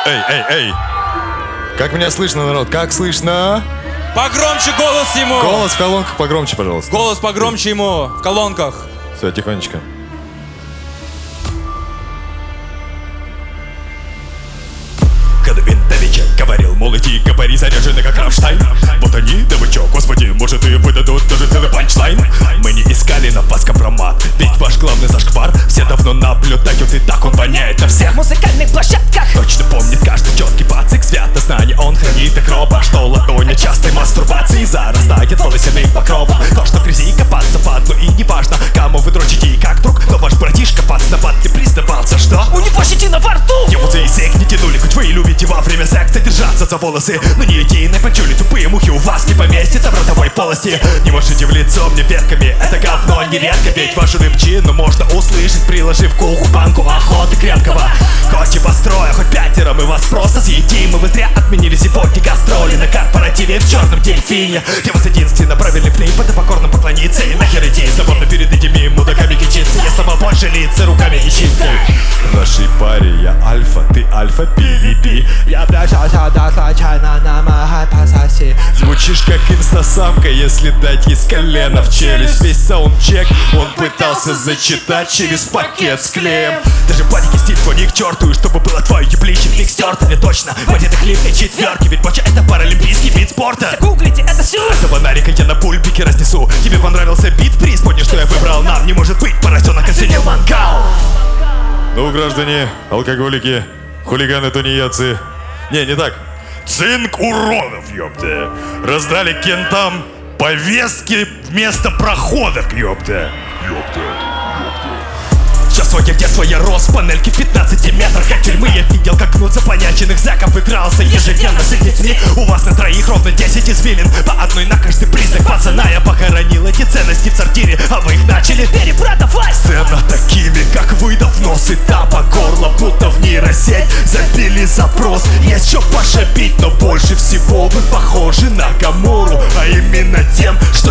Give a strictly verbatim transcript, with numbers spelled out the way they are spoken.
Эй, эй, эй! Как меня слышно, народ? Как слышно? Погромче голос ему! Голос в колонках погромче, пожалуйста. Голос погромче ему в колонках. Все, тихонечко. Когда Винтовича говорил, мол, иди говори, заряжены как Рамштайн. Вот они, да вы чё, господи, может и выдадут даже целый панчлайн. Мы не искали на вас компромат, ведь ваш главный зашквар все давно наблюдают, и так он воняет на всех музыкальных площадках. Точно помнит каждый четкий пацик, свято знание он хранит и гроба, что ладони частой мастурбации зарастает волосяным покровом. То, что в грязи копаться в одну, и не важно, кому вы дрочите и как друг, но ваш братишка пацанопад не признавался, что у него щетина во рту. Его за язык не тянули, хоть вы и любите во время секса держаться за волосы, но не единой почули тупые мухи у вас не поместится в ротовой полости. Не можете в лицо мне ветками, это говно нередко, ведь вашу рыбчину можно услышать, приложив к уху банку охоты крепкого. Хоть и построя, хоть пятеро, мы вас просто съедим, и вы зря отменили сегодня гастроли на корпоративе в черном дельфине. Я вас единственно правильный клип, это покорно поклониться и нахер идти, забавно перед этими мудаками кичиться, если вам больше лица руками ищите. В нашей паре я альфа, ты альфа, пи-ви-пи. Я прощался до случайно намахать пососи. Звучишь как инстасамка, если дать ей с колена в челюсть. Весь саундчек он пытался зачитать через пакет с клеем. Даже паники стиль твой ни к черту, и чтобы было твое еблище в них стерто. Не точно, где-то хлипной четверки, ведь боча это паралимпийский вид спорта. Гуглите это все. Этого нарика я на пульпике разнесу. Тебе понравился бит, приз, понял, что я выбрал нам. Не может быть, поросенок оценил мангал. Ну, граждане, алкоголики, хулиганы, тунеядцы. Не, не так. Цинк уронов, ёпта. Раздали кентам повестки вместо проходок, ёпта. Ёпта. Все свое детство я рос в панельке в пятнадцати метрах от тюрьмы. Я видел, как гнутся понянченных зэков и дрался ежедневно с их детьми. У вас на троих ровно десять извилин, по одной на каждый признак пацана. Я похоронил эти ценности в сортире, а вы их начали перепродавать. Цена такими, как вы, давно сыта по горло, будто в нейросеть забили запрос. Есть что пошибить, но больше всего вы похожи на Гамору, а именно тем, что